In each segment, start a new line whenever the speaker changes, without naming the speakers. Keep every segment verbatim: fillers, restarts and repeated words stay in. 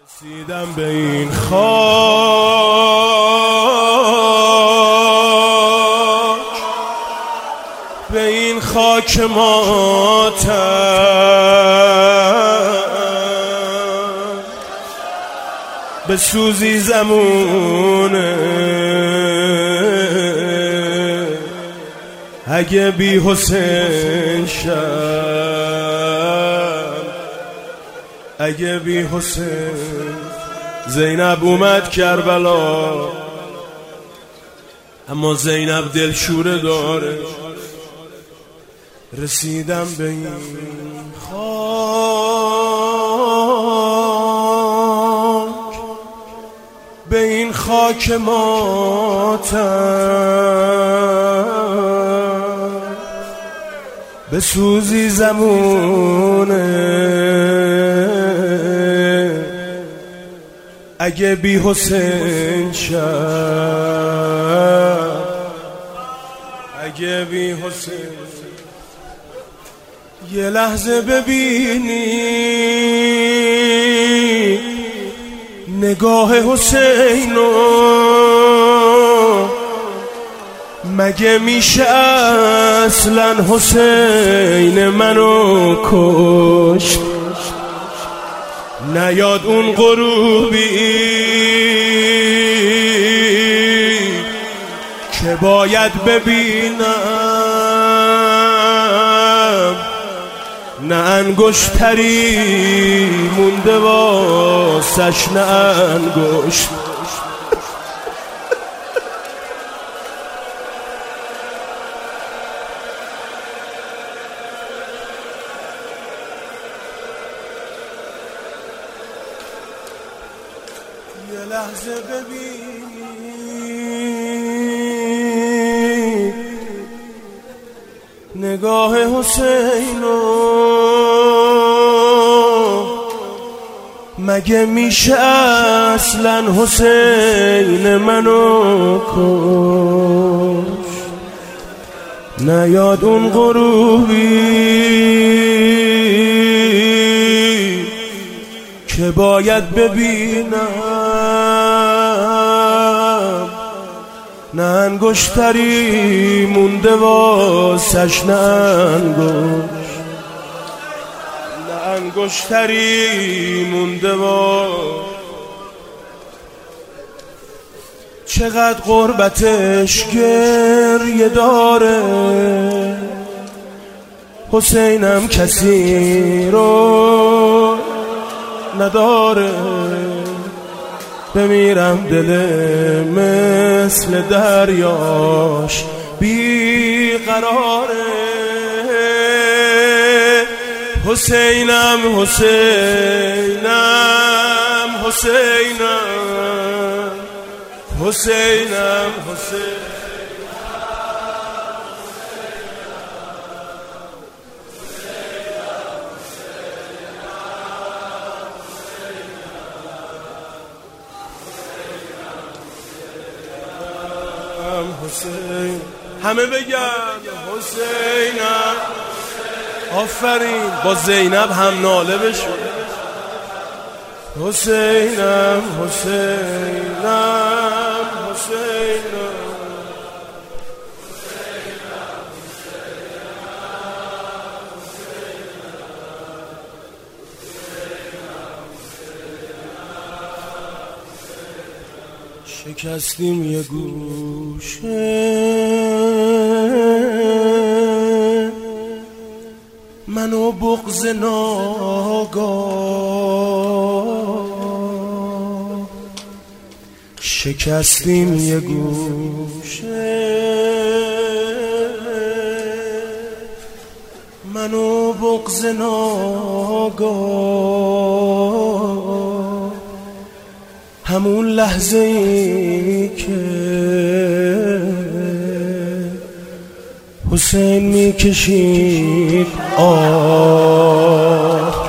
رسیدم به این خاک، به این خاک ماتم، به سوزی زمونه اگه بی حسین شم، اگه بی حسین. زینب اومد کربلا، اما زینب دلشوره داره. رسیدم به این خاک، به این خاک ماتم، به سوزی زمونه اگه بی حسین شم، اگه بی حسین. یه لحظه ببینی نگاه حسینو، مگه میشه اصلا حسین منو کشت؟ نیاد اون غروبی که باید ببینم، نه انگشتری مونده واسش، نه انگشت. یه لحظه ببین نگاه حسینو، مگه میشه اصلا حسین منو کشت؟ نیاد اون غروبی که باید ببینم، نه انگشتری مونده واسش، نه انگشت، نه انگشتری مونده واسش. چقدر غربتش گریه داره، حسینم کسی رو نداره. بمیرم دل مثل دریاش بی قراره. حسینم حسینم حسینم حسینم حسین. حسین همه بگن حسینم. آفرین، با زینب هم ناله بشون. حسینم حسینم حسینم. شکستیم یه گوشه منو بغض ناگاه، شکستیم یه گوشه منو بغض ناگاه. همون لحظه ای که حسین میکشید آه،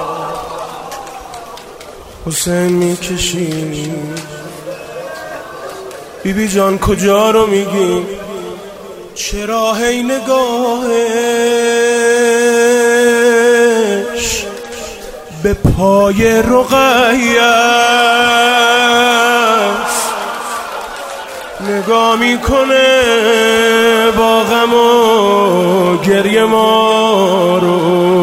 حسین میکشید. بی بی جان کجا رو میگی؟ چرا هی نگاهش به پای رقیه خدا میکنه با غم و گریه ما رو،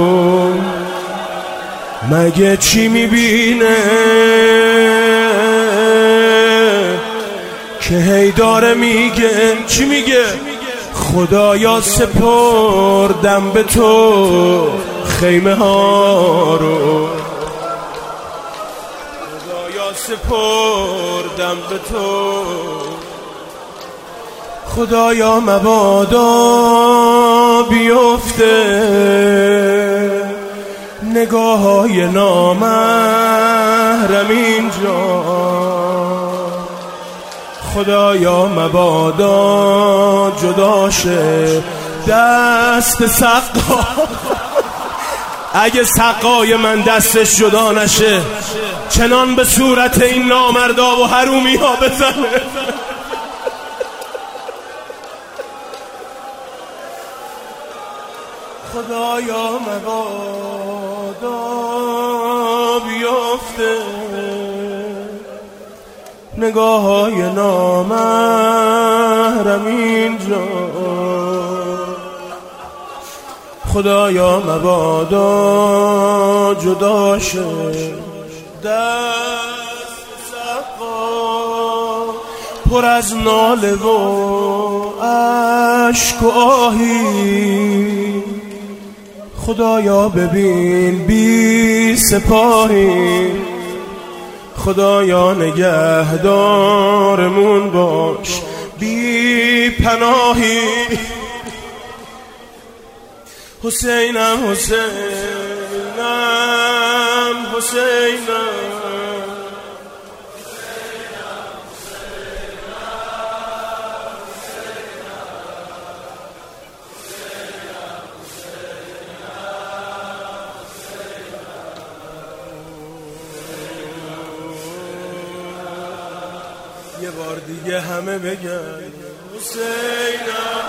مگه چی میبینه که هی داره میگه؟ چی میگه؟ خدایا سپردم به تو خیمه ها رو، خدایا سپردم به تو، خدایا مبادا بیفته نگاه های نامحرم اینجا، خدایا مبادا جدا شه دست سقا. اگه سقای من دستش جدا نشه چنان به صورت این نامردا و حرومی ها بزنه. خدایا مبادا بیفته نگاه های نامحرم اینجا، خدایا مبادا جدا شه دست سقا پر از ناله و اشک و آهی، خدایا ببین بی سپاهی، خدایا نگهدارمون باش بی پناهی. حسینم حسینم حسینم یه بار دیگه همه بگن حسینم.